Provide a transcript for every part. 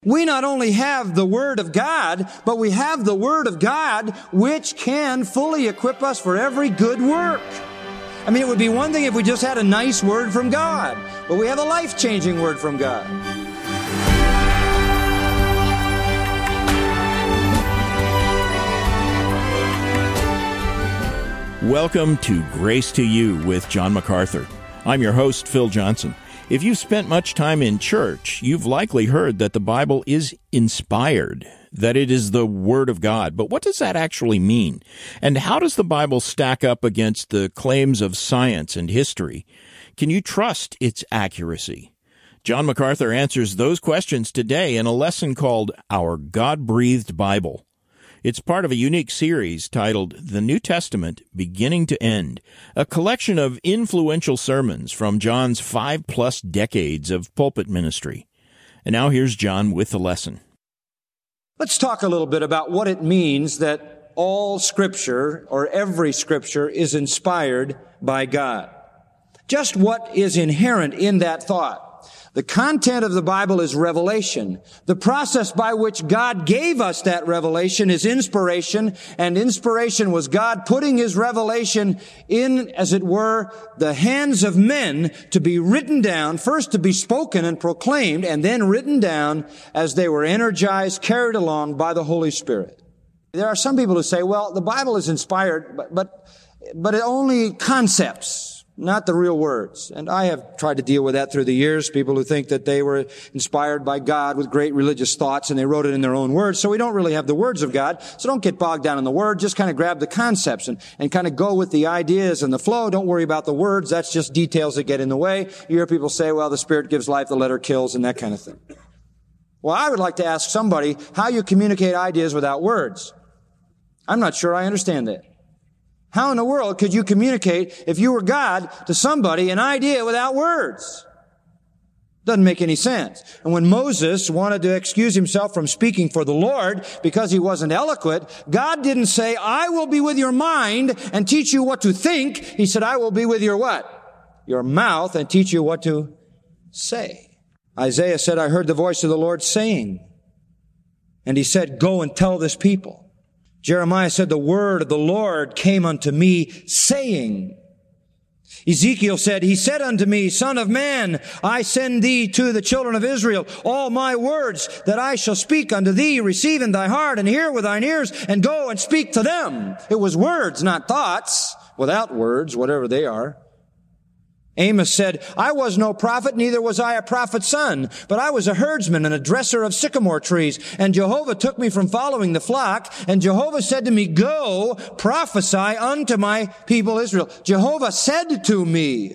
We not only have the Word of God, but we have the Word of God which can fully equip us for every good work. I mean, it would be one thing if we just had a nice word from God, but we have a life-changing word from God. Welcome to Grace to You with John MacArthur. I'm your host, Phil Johnson. If you've spent much time in church, you've likely heard that the Bible is inspired, that it is the Word of God. But what does that actually mean? And how does the Bible stack up against the claims of science and history? Can you trust its accuracy? John MacArthur answers those questions today in a lesson called Our God-Breathed Bible. It's part of a unique series titled The New Testament, Beginning to End, a collection of influential sermons from John's 5+ decades of pulpit ministry. And now here's John with the lesson. Let's talk a little bit about what it means that all Scripture, or every Scripture, is inspired by God. Just what is inherent in that thought. The content of the Bible is revelation. The process by which God gave us that revelation is inspiration, and inspiration was God putting His revelation in, as it were, the hands of men to be written down, first to be spoken and proclaimed, and then written down as they were energized, carried along by the Holy Spirit. There are some people who say, well, the Bible is inspired, but it only concepts, not the real words. And I have tried to deal with that through the years. People who think that they were inspired by God with great religious thoughts and they wrote it in their own words. So we don't really have the words of God. So don't get bogged down in the word. Just kind of grab the concepts and kind of go with the ideas and the flow. Don't worry about the words. That's just details that get in the way. You hear people say, well, the Spirit gives life, the letter kills, and that kind of thing. Well, I would like to ask somebody how you communicate ideas without words. I'm not sure I understand that. How in the world could you communicate, if you were God, to somebody an idea without words? Doesn't make any sense. And when Moses wanted to excuse himself from speaking for the Lord because he wasn't eloquent, God didn't say, I will be with your mind and teach you what to think. He said, I will be with your what? Your mouth and teach you what to say. Isaiah said, I heard the voice of the Lord saying. And he said, go and tell this people. Jeremiah said, the word of the Lord came unto me, saying. Ezekiel said, he said unto me, Son of man, I send thee to the children of Israel all my words that I shall speak unto thee, receive in thy heart and hear with thine ears, and go and speak to them. It was words, not thoughts, without words, whatever they are. Amos said, I was no prophet, neither was I a prophet's son, but I was a herdsman and a dresser of sycamore trees. And Jehovah took me from following the flock, and Jehovah said to me, go, prophesy unto my people Israel. Jehovah said to me.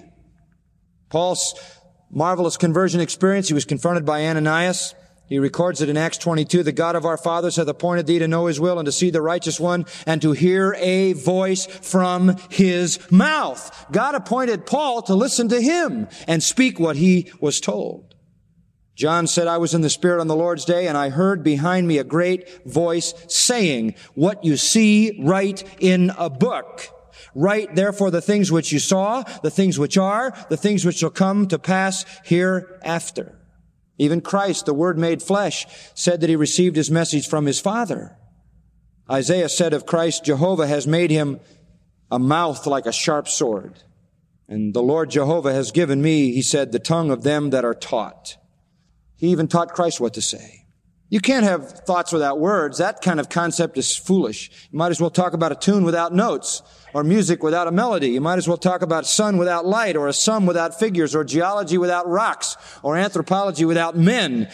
Paul's marvelous conversion experience, he was confronted by Ananias. He records it in Acts 22, the God of our fathers hath appointed thee to know His will and to see the righteous one and to hear a voice from His mouth. God appointed Paul to listen to him and speak what he was told. John said, I was in the Spirit on the Lord's day and I heard behind me a great voice saying, what you see, write in a book. Write therefore the things which you saw, the things which are, the things which shall come to pass hereafter. Even Christ, the Word made flesh, said that He received His message from His Father. Isaiah said of Christ, Jehovah has made Him a mouth like a sharp sword. And the Lord Jehovah has given me, He said, the tongue of them that are taught. He even taught Christ what to say. You can't have thoughts without words. That kind of concept is foolish. You might as well talk about a tune without notes, or music without a melody. You might as well talk about sun without light, or a sum without figures, or geology without rocks, or anthropology without men,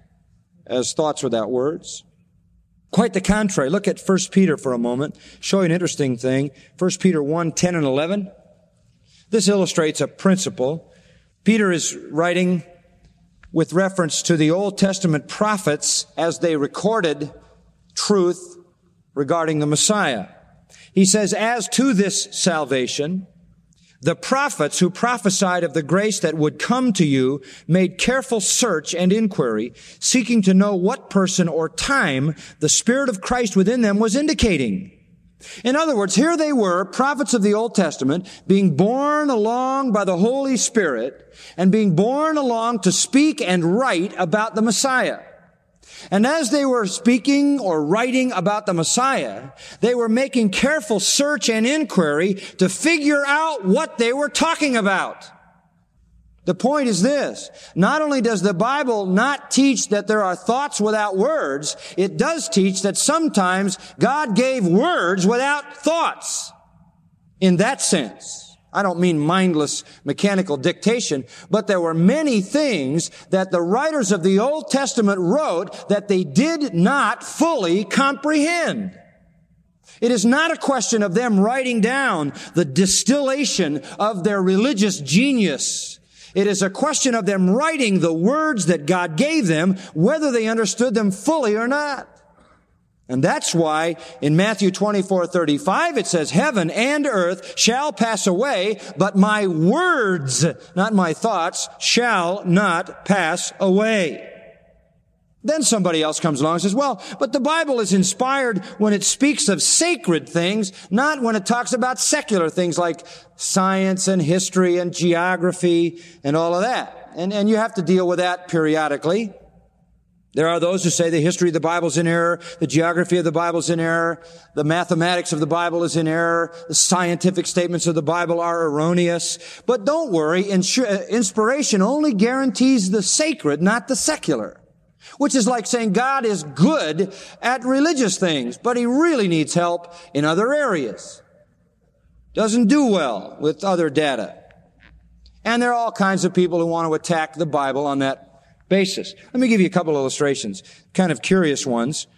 as thoughts without words. Quite the contrary. Look at 1 Peter for a moment. Show you an interesting thing. 1 Peter 1, 10 and 11. This illustrates a principle. Peter is writing with reference to the Old Testament prophets as they recorded truth regarding the Messiah. He says, as to this salvation, the prophets who prophesied of the grace that would come to you made careful search and inquiry, seeking to know what person or time the Spirit of Christ within them was indicating. In other words, here they were, prophets of the Old Testament, being borne along by the Holy Spirit and being borne along to speak and write about the Messiah. And as they were speaking or writing about the Messiah, they were making careful search and inquiry to figure out what they were talking about. The point is this: not only does the Bible not teach that there are thoughts without words, it does teach that sometimes God gave words without thoughts. In that sense, I don't mean mindless mechanical dictation, but there were many things that the writers of the Old Testament wrote that they did not fully comprehend. It is not a question of them writing down the distillation of their religious genius. It is a question of them writing the words that God gave them, whether they understood them fully or not. And that's why in Matthew 24:35 it says, heaven and earth shall pass away, but my words, not my thoughts, shall not pass away. Then somebody else comes along and says, well, but the Bible is inspired when it speaks of sacred things, not when it talks about secular things like science and history and geography and all of that. And you have to deal with that periodically. There are those who say the history of the Bible is in error, the geography of the Bible is in error, the mathematics of the Bible is in error, the scientific statements of the Bible are erroneous. But don't worry, inspiration only guarantees the sacred, not the secular. Which is like saying God is good at religious things, but He really needs help in other areas. Doesn't do well with other data. And there are all kinds of people who want to attack the Bible on that basis. Let me give you a couple illustrations, kind of curious ones.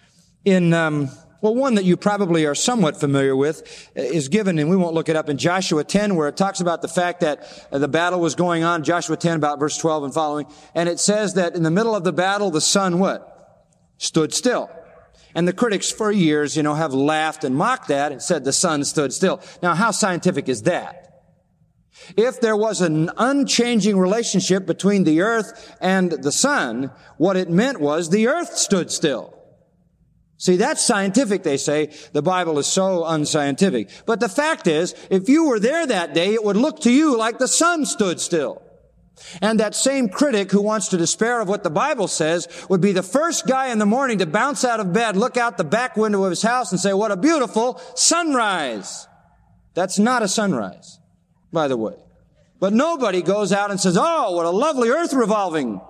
One that you probably are somewhat familiar with is given, and we won't look it up, in Joshua 10, where it talks about the fact that the battle was going on, Joshua 10, about verse 12 and following, and it says that in the middle of the battle, the sun what? Stood still. And the critics for years, have laughed and mocked that and said the sun stood still. Now, how scientific is that? If there was an unchanging relationship between the earth and the sun, what it meant was the earth stood still. See, that's scientific, they say. The Bible is so unscientific. But the fact is, if you were there that day, it would look to you like the sun stood still. And that same critic who wants to despair of what the Bible says would be the first guy in the morning to bounce out of bed, look out the back window of his house and say, what a beautiful sunrise. That's not a sunrise, by the way. But nobody goes out and says, oh, what a lovely earth revolving.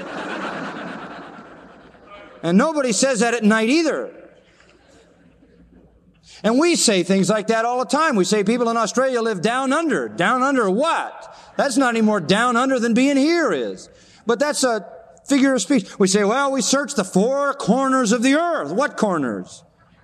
And nobody says that at night either. And we say things like that all the time. We say people in Australia live down under. Down under what? That's not any more down under than being here is. But that's a figure of speech. We say, well, we search the four corners of the earth. What corners?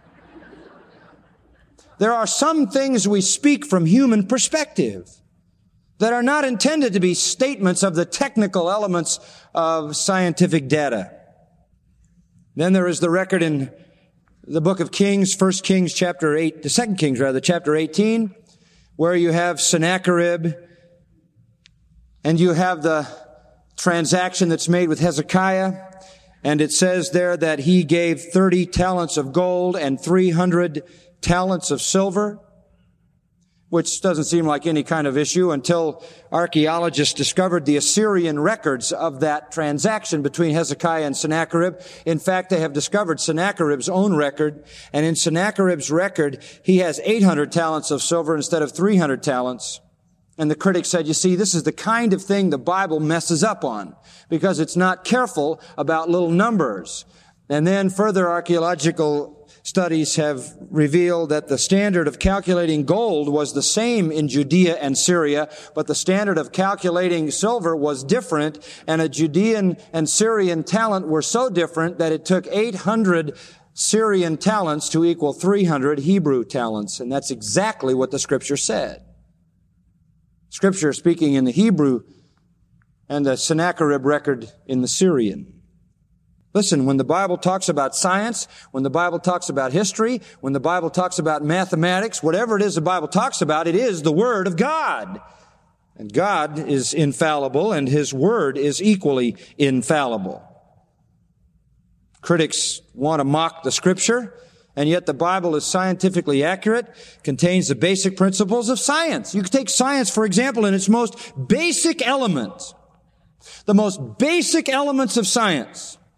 There are some things we speak from human perspective that are not intended to be statements of the technical elements of scientific data. Then there is the record in the book of Kings, 2 Kings chapter 18, where you have Sennacherib, and you have the transaction that's made with Hezekiah, and it says there that he gave 30 talents of gold and 300 talents of silver, which doesn't seem like any kind of issue until archaeologists discovered the Assyrian records of that transaction between Hezekiah and Sennacherib. In fact, they have discovered Sennacherib's own record, and in Sennacherib's record, he has 800 talents of silver instead of 300 talents. And the critics said, you see, this is the kind of thing the Bible messes up on, because it's not careful about little numbers. And then further archaeological studies have revealed that the standard of calculating gold was the same in Judea and Syria, but the standard of calculating silver was different, and a Judean and Syrian talent were so different that it took 800 Syrian talents to equal 300 Hebrew talents, and that's exactly what the Scripture said. Scripture speaking in the Hebrew and the Sennacherib record in the Syrian. Listen, when the Bible talks about science, when the Bible talks about history, when the Bible talks about mathematics, whatever it is the Bible talks about, it is the Word of God. And God is infallible, and His Word is equally infallible. Critics want to mock the Scripture, and yet the Bible is scientifically accurate, contains the basic principles of science. You can take science, for example, in its most basic element. The most basic elements of science.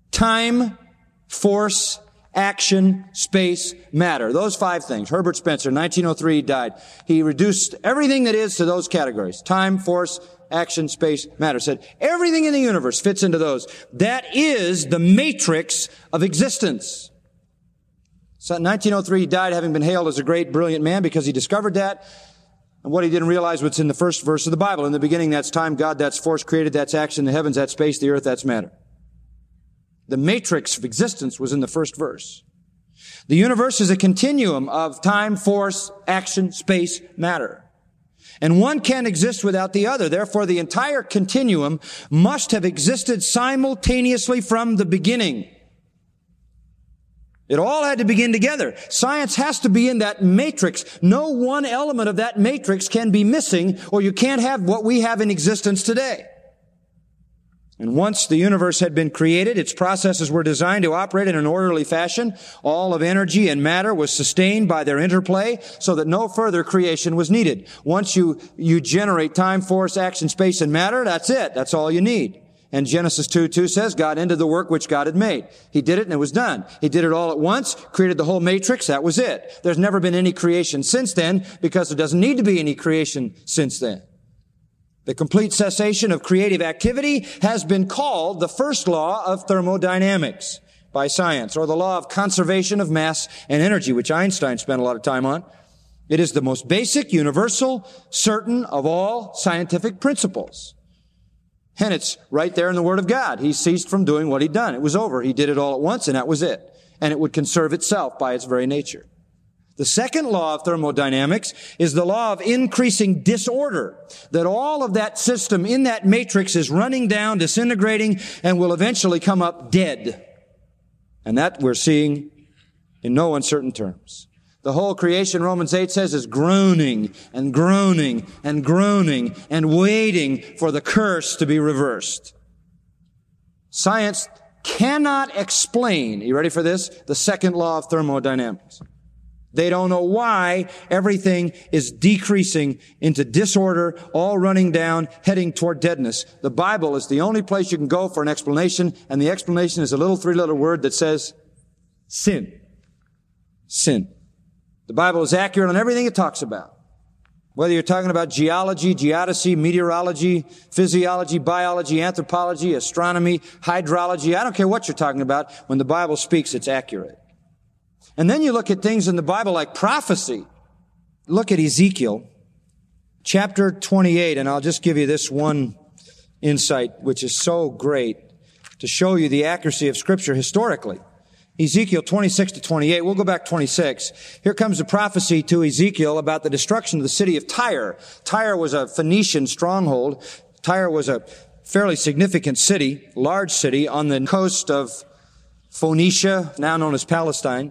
time, force, action, space, matter. Those 5 things. Herbert Spencer, 1903, died. He reduced everything that is to those categories. Time, force, action, space, matter. Said everything in the universe fits into those. That is the matrix of existence. So in 1903, he died having been hailed as a great, brilliant man because he discovered that. And what he didn't realize was in the first verse of the Bible. In the beginning, that's time, God, that's force created, that's action, the heavens, that's space, the earth, that's matter. The matrix of existence was in the first verse. The universe is a continuum of time, force, action, space, matter. And one can't exist without the other. Therefore, the entire continuum must have existed simultaneously from the beginning. It all had to begin together. Science has to be in that matrix. No one element of that matrix can be missing, or you can't have what we have in existence today. And once the universe had been created, its processes were designed to operate in an orderly fashion. All of energy and matter was sustained by their interplay so that no further creation was needed. Once you generate time, force, action, space, and matter, that's it. That's all you need. And Genesis 2:2 says God ended the work which God had made. He did it and it was done. He did it all at once, created the whole matrix, that was it. There's never been any creation since then because there doesn't need to be any creation since then. The complete cessation of creative activity has been called the first law of thermodynamics by science, or the law of conservation of mass and energy, which Einstein spent a lot of time on. It is the most basic, universal, certain of all scientific principles. And it's right there in the Word of God. He ceased from doing what he'd done. It was over. He did it all at once, and that was it. And it would conserve itself by its very nature. The second law of thermodynamics is the law of increasing disorder, that all of that system in that matrix is running down, disintegrating, and will eventually come up dead. And that we're seeing in no uncertain terms. The whole creation, Romans 8 says, is groaning and groaning and groaning and waiting for the curse to be reversed. Science cannot explain, you ready for this? The second law of thermodynamics. They don't know why everything is decreasing into disorder, all running down, heading toward deadness. The Bible is the only place you can go for an explanation, and the explanation is a little 3-letter word that says sin. Sin. The Bible is accurate on everything it talks about. Whether you're talking about geology, geodesy, meteorology, physiology, biology, anthropology, astronomy, hydrology, I don't care what you're talking about. When the Bible speaks, it's accurate. And then you look at things in the Bible like prophecy. Look at Ezekiel, chapter 28, and I'll just give you this one insight, which is so great to show you the accuracy of Scripture historically. Ezekiel 26 to 28. We'll go back 26. Here comes a prophecy to Ezekiel about the destruction of the city of Tyre. Tyre was a Phoenician stronghold. Tyre was a fairly significant city, large city on the coast of Phoenicia, now known as Palestine.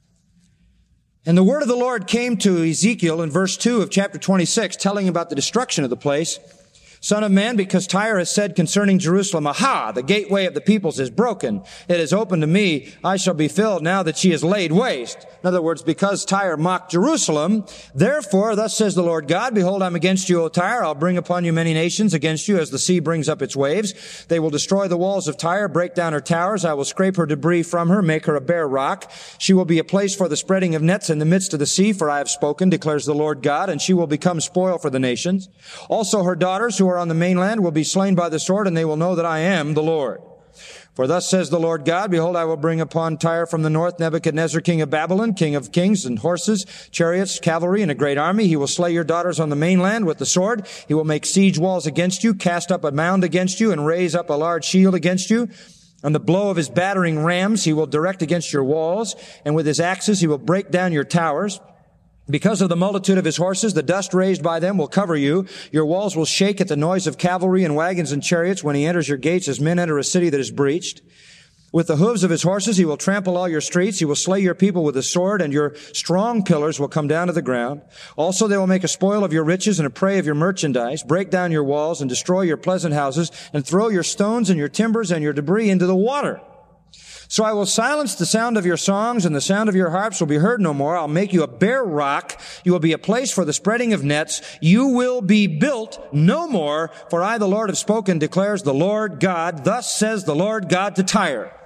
And the word of the Lord came to Ezekiel in verse 2 of chapter 26, telling about the destruction of the place. Son of man, because Tyre has said concerning Jerusalem, aha, the gateway of the peoples is broken. It is open to me. I shall be filled now that she is laid waste. In other words, because Tyre mocked Jerusalem, therefore, thus says the Lord God, behold, I'm against you, O Tyre. I'll bring upon you many nations against you as the sea brings up its waves. They will destroy the walls of Tyre, break down her towers. I will scrape her debris from her, make her a bare rock. She will be a place for the spreading of nets in the midst of the sea, for I have spoken, declares the Lord God, and she will become spoil for the nations. Also her daughters who are on the mainland will be slain by the sword, and they will know that I am the Lord. For thus says the Lord God, behold, I will bring upon Tyre from the north Nebuchadnezzar, king of Babylon, king of kings, and horses, chariots, cavalry, and a great army. He will slay your daughters on the mainland with the sword. He will make siege walls against you, cast up a mound against you, and raise up a large shield against you. On the blow of his battering rams, he will direct against your walls, and with his axes he will break down your towers. Because of the multitude of his horses, the dust raised by them will cover you. Your walls will shake at the noise of cavalry and wagons and chariots when he enters your gates as men enter a city that is breached. With the hooves of his horses, he will trample all your streets. He will slay your people with a sword, and your strong pillars will come down to the ground. Also, they will make a spoil of your riches and a prey of your merchandise, break down your walls and destroy your pleasant houses, and throw your stones and your timbers and your debris into the water. So I will silence the sound of your songs, and the sound of your harps will be heard no more. I'll make you a bare rock. You will be a place for the spreading of nets. You will be built no more, for I, the Lord, have spoken, declares the Lord God. Thus says the Lord God to Tyre.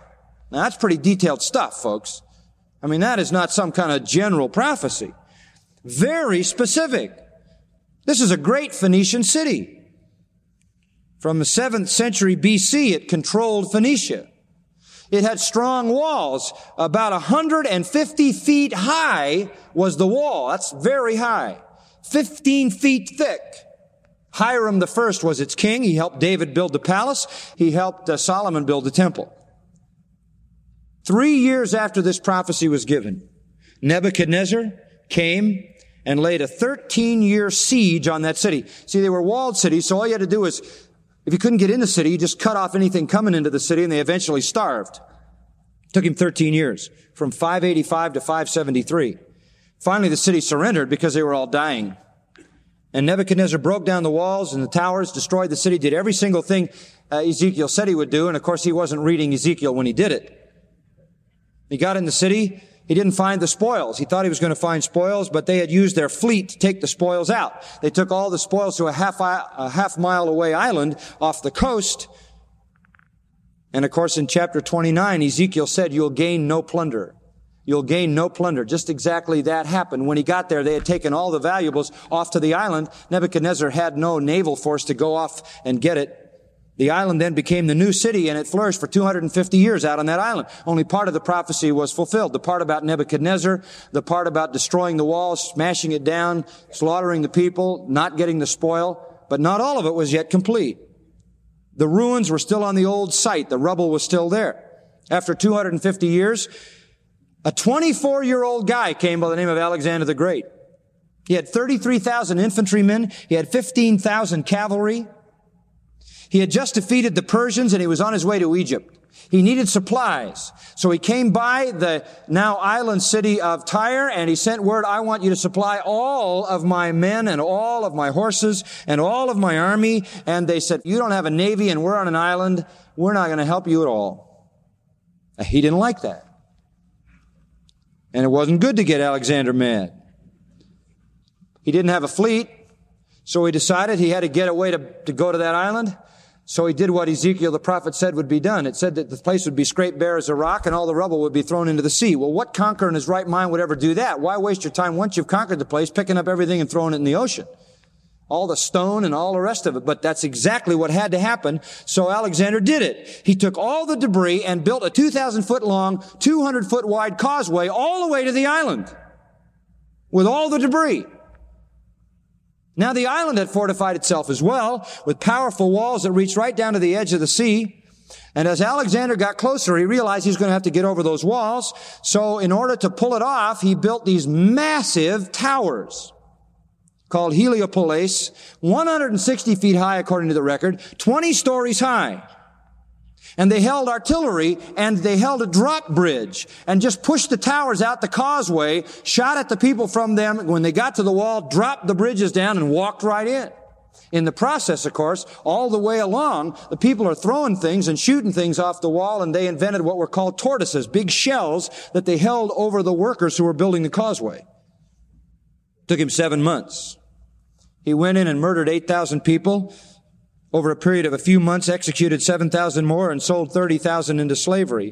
Now, that's pretty detailed stuff, folks. I mean, that is not some kind of general prophecy. Very specific. This is a great Phoenician city. From the 7th century BC, it controlled Phoenicia. It had strong walls. About 150 feet high was the wall. That's very high. 15 feet thick. Hiram I was its king. He helped David build the palace. He helped Solomon build the temple. 3 years after this prophecy was given, Nebuchadnezzar came and laid a 13-year siege on that city. See, they were walled cities, so all you had to do was, if you couldn't get in the city, you just cut off anything coming into the city, and they eventually starved. It took him 13 years, from 585 to 573. Finally, the city surrendered because they were all dying. And Nebuchadnezzar broke down the walls and the towers, destroyed the city, did every single thing Ezekiel said he would do, and of course he wasn't reading Ezekiel when he did it. He got in the city. He didn't find the spoils. He thought he was going to find spoils, but they had used their fleet to take the spoils out. They took all the spoils to a half mile away island off the coast. And of course, in chapter 29, Ezekiel said, you'll gain no plunder. You'll gain no plunder. Just exactly that happened. When he got there, they had taken all the valuables off to the island. Nebuchadnezzar had no naval force to go off and get it. The island then became the new city, and it flourished for 250 years out on that island. Only part of the prophecy was fulfilled. The part about Nebuchadnezzar, the part about destroying the walls, smashing it down, slaughtering the people, not getting the spoil, but not all of it was yet complete. The ruins were still on the old site. The rubble was still there. After 250 years, a 24-year-old guy came by the name of Alexander the Great. He had 33,000 infantrymen. He had 15,000 cavalry. He had just defeated the Persians, and he was on his way to Egypt. He needed supplies. So he came by the now island city of Tyre, and he sent word, I want you to supply all of my men and all of my horses and all of my army. And they said, you don't have a navy and we're on an island. We're not going to help you at all. He didn't like that. And it wasn't good to get Alexander mad. He didn't have a fleet, so he decided he had to get a way to go to that island. So he did what Ezekiel the prophet said would be done. It said that the place would be scraped bare as a rock and all the rubble would be thrown into the sea. Well, what conqueror in his right mind would ever do that? Why waste your time once you've conquered the place, picking up everything and throwing it in the ocean? All the stone and all the rest of it. But that's exactly what had to happen. So Alexander did it. He took all the debris and built a 2,000-foot long, 200-foot wide causeway all the way to the island with all the debris. Now the island had fortified itself as well with powerful walls that reached right down to the edge of the sea. And as Alexander got closer, he realized he was going to have to get over those walls. So in order to pull it off, he built these massive towers called Heliopolis, 160 feet high according to the record, 20 stories high. And they held artillery, and they held a drop bridge, and just pushed the towers out the causeway, shot at the people from them. When they got to the wall, dropped the bridges down and walked right in. In the process, of course, all the way along, the people are throwing things and shooting things off the wall, and they invented what were called tortoises, big shells that they held over the workers who were building the causeway. Took him 7 months. He went in and murdered 8,000 people. Over a period of a few months, executed 7,000 more and sold 30,000 into slavery,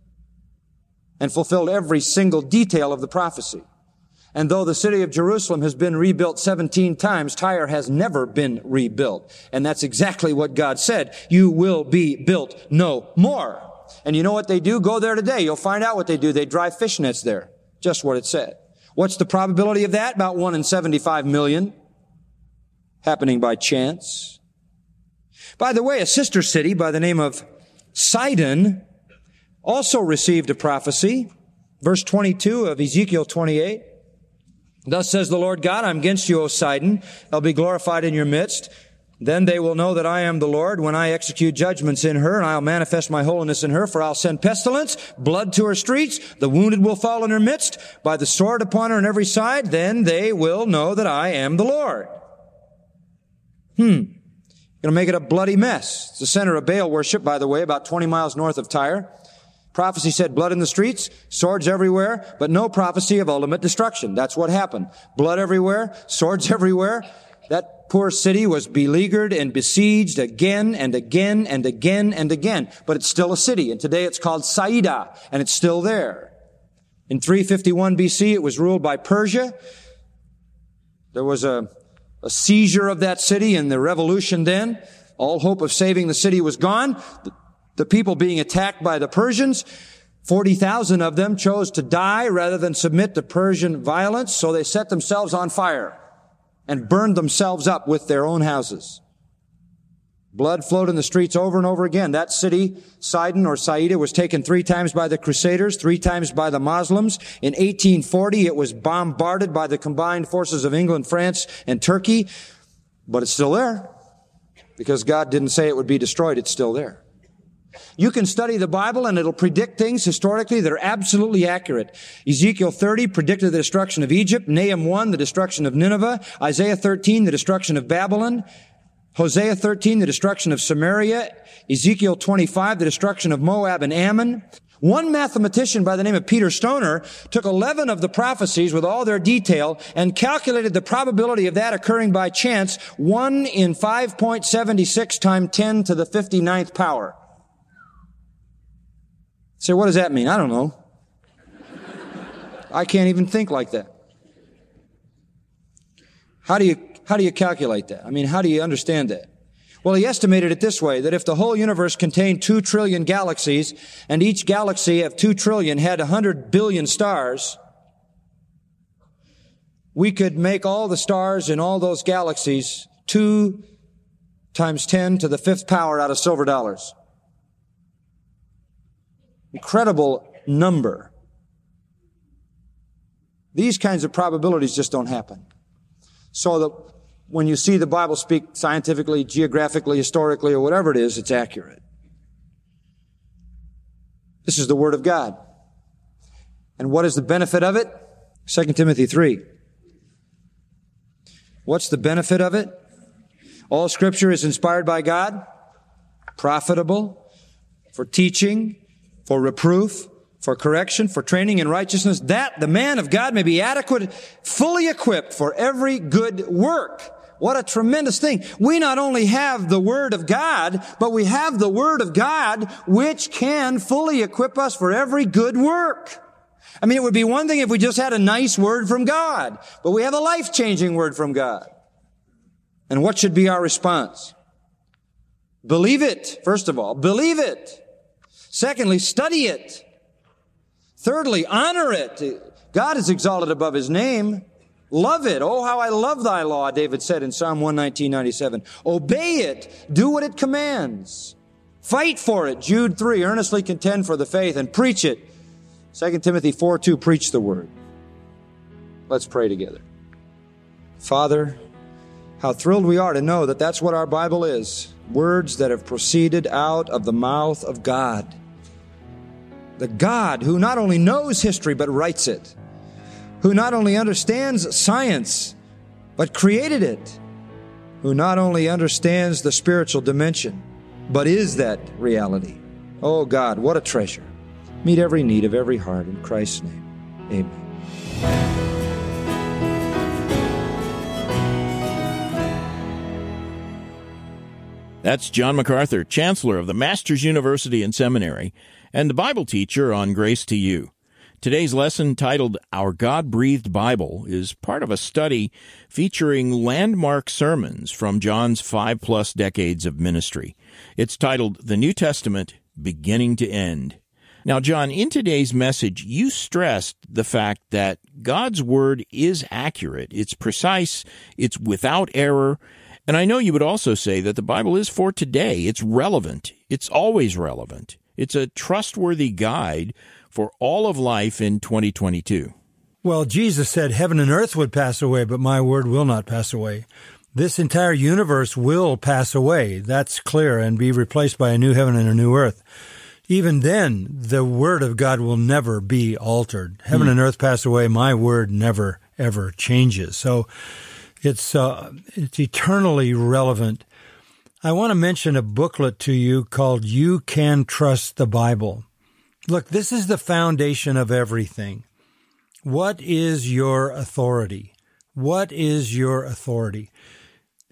and fulfilled every single detail of the prophecy. And though the city of Jerusalem has been rebuilt 17 times, Tyre has never been rebuilt. And that's exactly what God said. You will be built no more. And you know what they do? Go there today. You'll find out what they do. They drive fish nets there. Just what it said. What's the probability of that? About 1 in 75 million. Happening by chance. By the way, a sister city by the name of Sidon also received a prophecy. Verse 22 of Ezekiel 28. Thus says the Lord God, I'm against you, O Sidon. I'll be glorified in your midst. Then they will know that I am the Lord when I execute judgments in her, and I'll manifest my holiness in her, for I'll send pestilence, blood to her streets. The wounded will fall in her midst, by the sword upon her on every side. Then they will know that I am the Lord. Going to make it a bloody mess. It's the center of Baal worship, by the way, about 20 miles north of Tyre. Prophecy said blood in the streets, swords everywhere, but no prophecy of ultimate destruction. That's what happened. Blood everywhere, swords everywhere. That poor city was beleaguered and besieged again and again and again and again. But it's still a city, and today it's called Saida, and it's still there. In 351 BC, it was ruled by Persia. There was a seizure of that city in the revolution then. All hope of saving the city was gone. The people being attacked by the Persians, 40,000 of them chose to die rather than submit to Persian violence, so they set themselves on fire and burned themselves up with their own houses. Blood flowed in the streets over and over again. That city, Sidon or Saida, was taken 3 times by the Crusaders, 3 times by the Muslims. In 1840, it was bombarded by the combined forces of England, France, and Turkey. But it's still there. Because God didn't say it would be destroyed, it's still there. You can study the Bible and it'll predict things historically that are absolutely accurate. Ezekiel 30 predicted the destruction of Egypt. Nahum 1, the destruction of Nineveh. Isaiah 13, the destruction of Babylon. Hosea 13, the destruction of Samaria. Ezekiel 25, the destruction of Moab and Ammon. One mathematician by the name of Peter Stoner took 11 of the prophecies with all their detail and calculated the probability of that occurring by chance, 1 in 5.76 times 10 to the 59th power. So what does that mean? I don't know. I can't even think like that. How do you calculate that? I mean, how do you understand that? Well, he estimated it this way, that if the whole universe contained 2 trillion galaxies, and each galaxy of 2 trillion had 100 billion stars, we could make all the stars in all those galaxies 2 times 10 to the 5th power out of silver dollars. Incredible number. These kinds of probabilities just don't happen. So when you see the Bible speak scientifically, geographically, historically, or whatever it is, it's accurate. This is the Word of God. And what is the benefit of it? 2 Timothy 3. What's the benefit of it? All Scripture is inspired by God, profitable for teaching, for reproof, for correction, for training in righteousness, that the man of God may be adequate, fully equipped for every good work. What a tremendous thing. We not only have the Word of God, but we have the Word of God which can fully equip us for every good work. I mean, it would be one thing if we just had a nice word from God, but we have a life-changing word from God. And what should be our response? Believe it, first of all. Believe it. Secondly, study it. Thirdly, honor it. God is exalted above His name. Love it. Oh, how I love thy law, David said in Psalm 119:97. Obey it. Do what it commands. Fight for it. Jude 3, earnestly contend for the faith and preach it. 2 Timothy 4:2, preach the word. Let's pray together. Father, how thrilled we are to know that that's what our Bible is. Words that have proceeded out of the mouth of God. The God who not only knows history but writes it. Who not only understands science but created it. Who not only understands the spiritual dimension but is that reality. Oh God, what a treasure. Meet every need of every heart in Christ's name. Amen. That's John MacArthur, Chancellor of the Masters University and Seminary, and the Bible teacher on Grace to You. Today's lesson, titled Our God-Breathed Bible, is part of a study featuring landmark sermons from John's 5+ decades of ministry. It's titled The New Testament, Beginning to End. Now, John, in today's message, you stressed the fact that God's Word is accurate, it's precise, it's without error, and I know you would also say that the Bible is for today. It's relevant. It's always relevant. It's a trustworthy guide for all of life in 2022. Well, Jesus said heaven and earth would pass away, but my word will not pass away. This entire universe will pass away. That's clear, and be replaced by a new heaven and a new earth. Even then, the word of God will never be altered. Heaven and earth pass away. My word never, ever changes. So it's eternally relevant. I want to mention a booklet to you called You Can Trust the Bible. Look, this is the foundation of everything. What is your authority? What is your authority?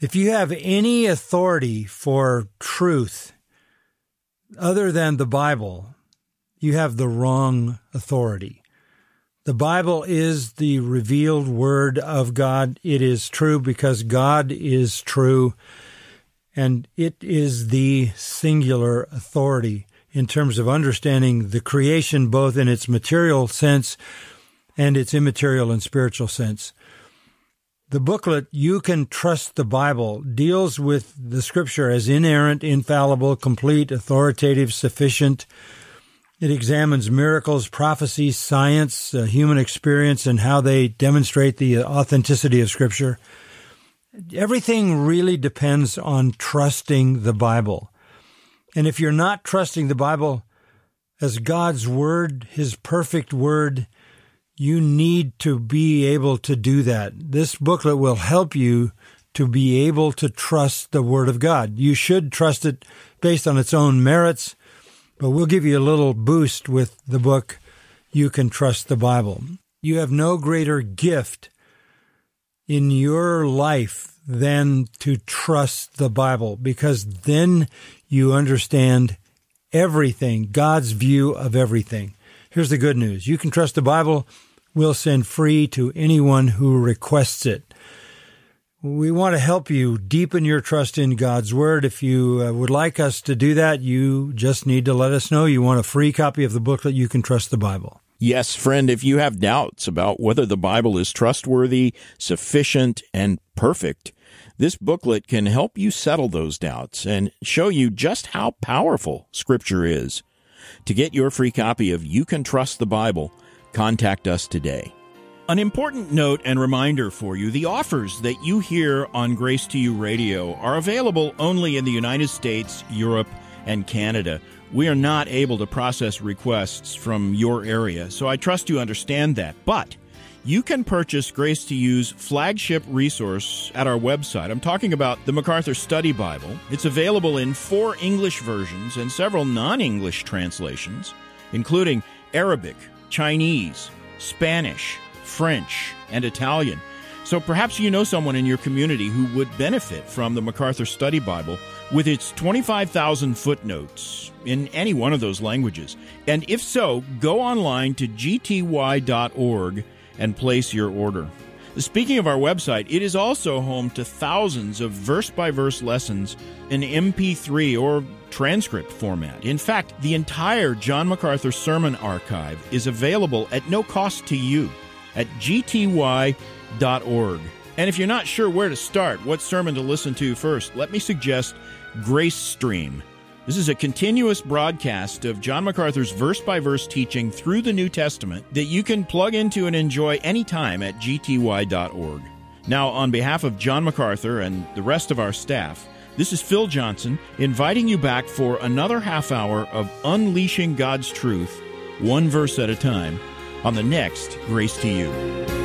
If you have any authority for truth other than the Bible, you have the wrong authority. The Bible is the revealed Word of God. It is true because God is true, and it is the singular authority in terms of understanding the creation, both in its material sense and its immaterial and spiritual sense. The booklet, You Can Trust the Bible, deals with the Scripture as inerrant, infallible, complete, authoritative, sufficient. It examines miracles, prophecy, science, human experience, and how they demonstrate the authenticity of Scripture. Everything really depends on trusting the Bible. And if you're not trusting the Bible as God's Word, His perfect Word, you need to be able to do that. This booklet will help you to be able to trust the Word of God. You should trust it based on its own merits, but we'll give you a little boost with the book, You Can Trust the Bible. You have no greater gift in your life than to trust the Bible, because then you understand everything, God's view of everything. Here's the good news. You Can Trust the Bible will send free to anyone who requests it. We want to help you deepen your trust in God's Word. If you would like us to do that, you just need to let us know you want a free copy of the booklet, You Can Trust the Bible. Yes, friend, if you have doubts about whether the Bible is trustworthy, sufficient, and perfect, this booklet can help you settle those doubts and show you just how powerful Scripture is. To get your free copy of You Can Trust the Bible, contact us today. An important note and reminder for you, the offers that you hear on Grace to You Radio are available only in the United States, Europe, and Canada. We are not able to process requests from your area, so I trust you understand that. But you can purchase Grace to You's flagship resource at our website. I'm talking about the MacArthur Study Bible. It's available in 4 English versions and several non-English translations, including Arabic, Chinese, Spanish, French, and Italian. So perhaps you know someone in your community who would benefit from the MacArthur Study Bible with its 25,000 footnotes in any one of those languages. And if so, go online to gty.org and place your order. Speaking of our website, it is also home to thousands of verse-by-verse lessons in MP3 or transcript format. In fact, the entire John MacArthur Sermon Archive is available at no cost to you at gty.org. And if you're not sure where to start, what sermon to listen to first, let me suggest Grace Stream. This is a continuous broadcast of John MacArthur's verse-by-verse teaching through the New Testament that you can plug into and enjoy anytime at gty.org. Now, on behalf of John MacArthur and the rest of our staff, this is Phil Johnson inviting you back for another half hour of unleashing God's truth, one verse at a time, on the next Grace to You.